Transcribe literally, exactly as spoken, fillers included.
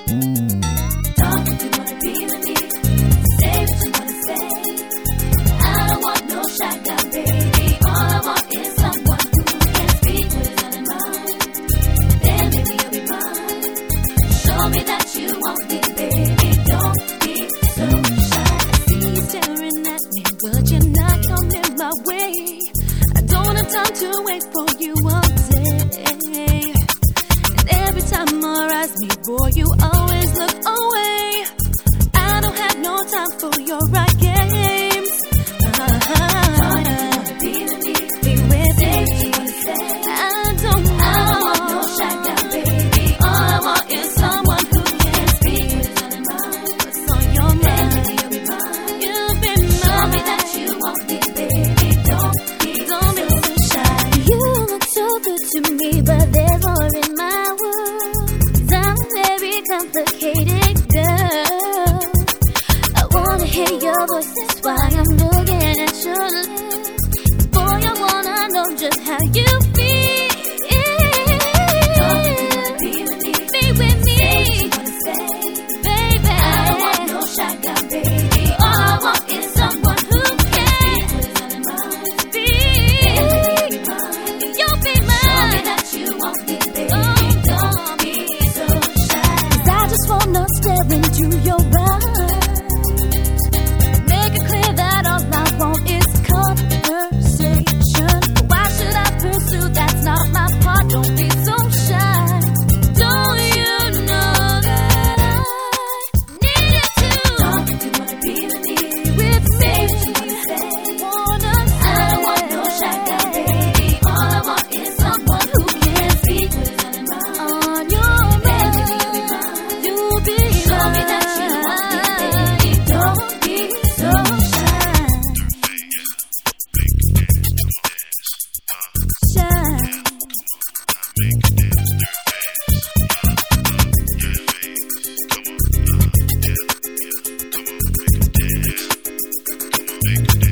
Talk if you wanna be with me. Say what you wanna say. I don't want no shotgun, baby. All I want is someone who can speak what is on their mind. Then maybe you'll be mine. Show me that you want me, baby. Don't be so shy. I see you staring at me, but you're not coming my way. I don't have time to wait for you all day. And every time our eyes meet, boy, you always look away. I don't have no time for your right games. Uh-huh. Be with me, be with me. I don't know. I don't want no shotgun, baby. All I want is someone who can speak what is on their mind. What's on your mind? You'll be mine. You'll be mine. Show me that you want me, baby. Don't be, don't be so shy. You look so good to me, but there's more in my world. 'Cause I'm a very complicated girl. I wanna hear your voice, that's why I'm looking at your lips. Boy, I wanna know just how you feel. Be with me, be with me. Say what you wanna say, baby. I don't want no shotgun, baby. All I want is someone who can speak what is on their mind. Speak, you'll be mine. Show me that you want me, baby. Oh, don't be so shy. 'Cause I just wanna stare into your eyes. Make it clear that all I want is conversation. Why should I pursue? That's not my part. Don't be so shy. Don't you know that I need you to? Talk if you wanna be with me. With me. Say what you wanna say. Wanna say. I don't want no shotgun, baby. All I want is someone who can speak what is on their mind. On your mind. Then maybe you'll be mine. You'll be mine. Show me that you want me, baby. Don't be so shy. Shy. Make